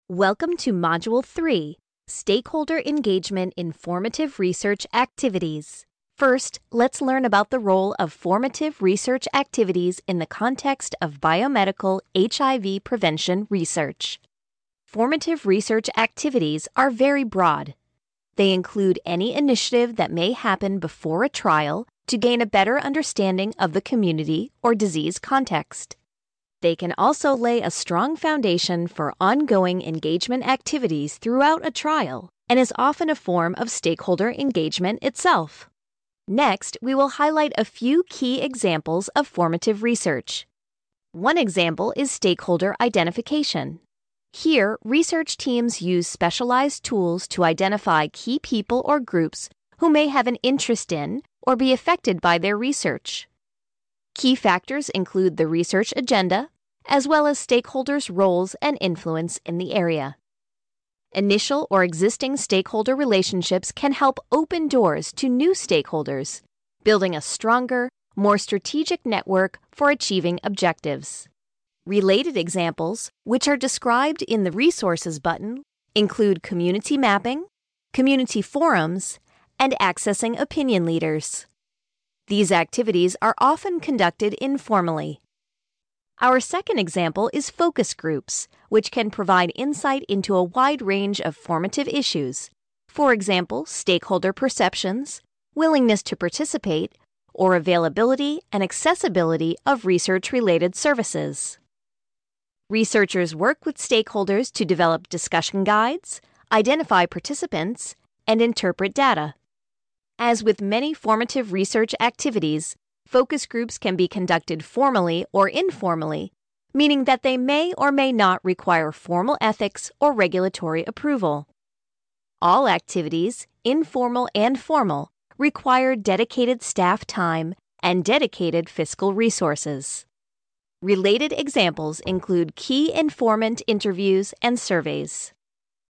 Welcome to Module 3, Stakeholder Engagement in Formative Research Activities. First, let's learn about the role of formative research activities in the context of biomedical HIV prevention research. Formative research activities are very broad. They include any initiative that may happen before a trial to gain a better understanding of the community or disease context. They can also lay a strong foundation for ongoing engagement activities throughout a trial and is often a form of stakeholder engagement itself. Next, we will highlight a few key examples of formative research. One example is stakeholder identification. Here, research teams use specialized tools to identify key people or groups who may have an interest in or be affected by their research. Key factors include the research agenda, as well as stakeholders' roles and influence in the area. Initial or existing stakeholder relationships can help open doors to new stakeholders, building a stronger, more strategic network for achieving objectives. Related examples, which are described in the Resources button, include community mapping, community forums, and accessing opinion leaders. These activities are often conducted informally. Our second example is focus groups, which can provide insight into a wide range of formative issues, for example, stakeholder perceptions, willingness to participate, or availability and accessibility of research-related services. Researchers work with stakeholders to develop discussion guides, identify participants, and interpret data. As with many formative research activities, focus groups can be conducted formally or informally, meaning that they may or may not require formal ethics or regulatory approval. All activities, informal and formal, require dedicated staff time and dedicated fiscal resources. Related examples include key informant interviews and surveys.